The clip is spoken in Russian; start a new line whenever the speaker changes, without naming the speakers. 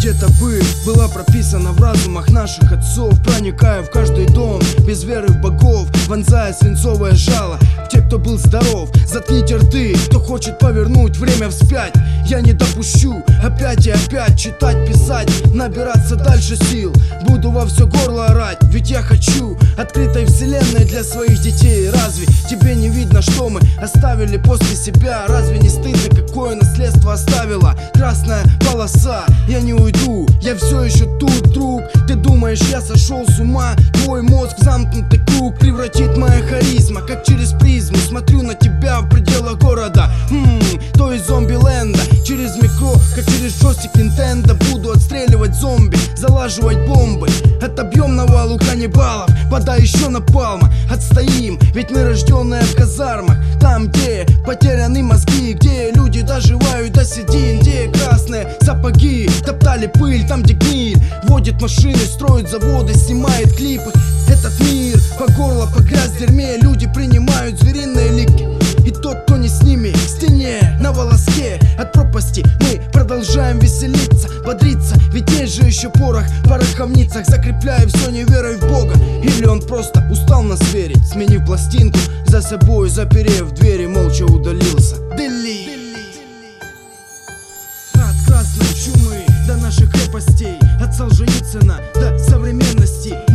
где-то была прописана в разумах наших отцов, проникая в каждый дом, без веры в богов, вонзая свинцовое жало в тех, кто был здоров. Заткните рты, кто хочет повернуть время вспять. Я не допущу опять и опять читать, писать, набираться дальше сил. Буду во все горло орать, ведь я хочу открытой вселенной для своих детей. Разве тебе не видно, что мы оставили после себя? Разве не стыдно, какое наследство оставила красная полоса? Я не уйду, я все еще тут, друг. Ты думаешь, я сошел с ума? Твой мозг в замкнутый круг превратит моя харизма, как через призму. Смотрю на тебя в пределах города, то есть зомби-ленда. Через микро, как через джойстик Nintendo, буду отстреливать зомби, залаживать бомбы. Отобьем навалу каннибалов, подай еще напалма. Отстоим, ведь мы рожденные в казармах, там, где потеряны мозги, где люди доживают до седин, где красные сапоги топтали пыль, там, где гниль водит машины, строит заводы, снимает клипы. Этот мир по горло погряз в дерьме, люди принимают звериные лики. И тот, кто не с ними, к стене, на волоске от пропасти. Мы продолжаем веселиться, бодриться, ведь есть же еще порох в пороховницах, закрепляя все неверой в Бога. Или он просто устал нас верить, сменив пластинку за собой, заперев двери, молча удалился. Дели. От красной чумы до наших крепостей, от Солженицына до современности.